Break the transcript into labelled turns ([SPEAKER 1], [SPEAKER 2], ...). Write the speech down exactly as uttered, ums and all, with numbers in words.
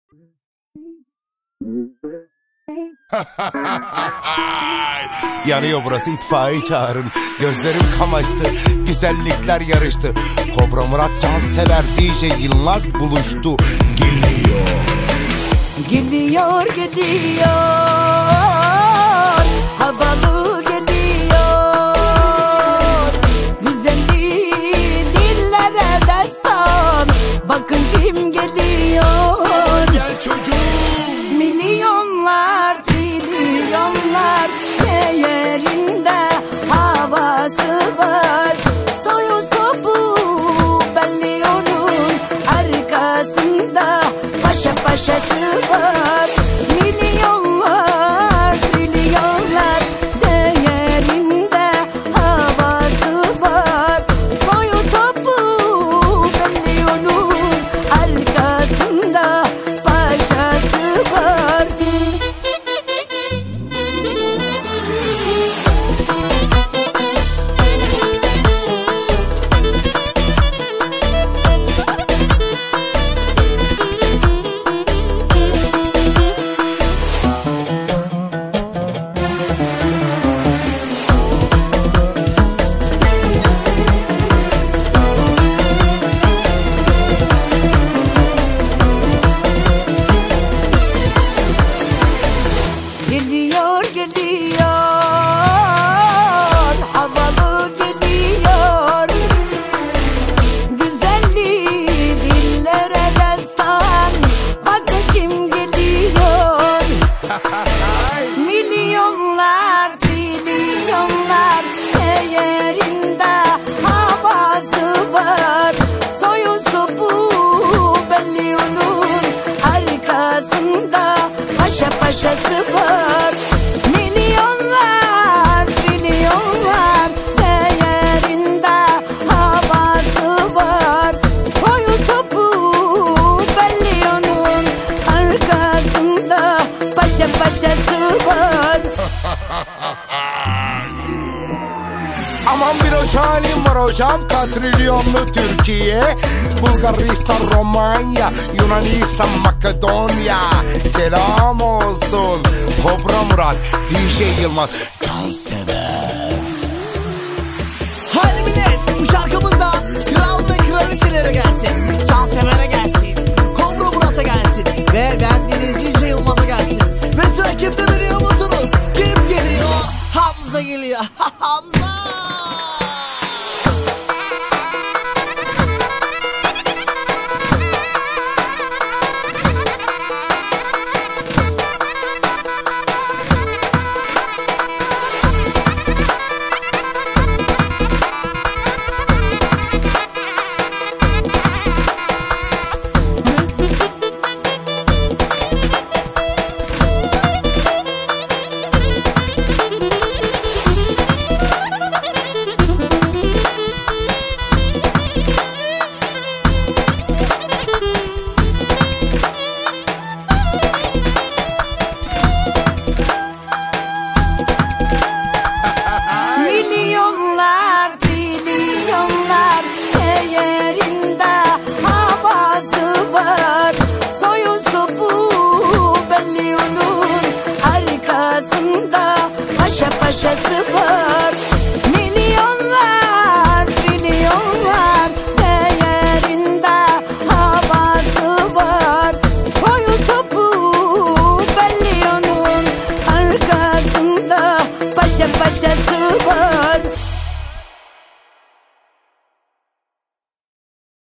[SPEAKER 1] Yanıyor burası, itfaiye çağırın. Gözlerim kamaştı, güzellikler yarıştı. Kobra Murat Cansever D J Yılmaz buluştu. Geliyor.
[SPEAKER 2] Geliyor geliyor, havalı geliyor. Güzelliği dillere destan, bakın kim geliyor.
[SPEAKER 1] Gel çocuğum.
[SPEAKER 2] Milyonlar, trilyonlar değerinde havası var. Soyu sopu belli onun arkasında paşa paşası var. Milyonlar, trilyonlar değerinde havası var. Soyu sopu belli onun arkasında paşası var. Geliyor geliyor, havalı geliyor. Güzelliği dillere destan, bakın kim geliyor. Milyonlar, trilyonlar değerinde havası var. Soyu sopu belli onun arkasında paşa paşası var. Milyonlar, trilyonlar değerinde havası var. Soyu sopu belli onun arkasında paşa paşası var.
[SPEAKER 1] Aman bir hocalim var hocam, katrilyonlu Türkiye, Bulgaristan, Romanya, Yunanistan, Makedonya. Selam olsun Kobra Murat D J Yılmaz Cansever.
[SPEAKER 3] Hadi millet, bu şarkımızda kral ve kraliçelere gelsin, Cansever'e gelsin, Kobra Murat'a gelsin ve beğendiğiniz D J Yılmaz'a gelsin. Ve sıra kimde biliyor musunuz? Kim geliyor? Hamza geliyor. Hamza!
[SPEAKER 2] Milyonlar, trilyonlar değerinde havası var. Soyu sopu belli onun arkasında paşa paşası var. Milyonlar, trilyonlar değerinde havası var. Soyu sopu belli onun arkasında paşa paşası var.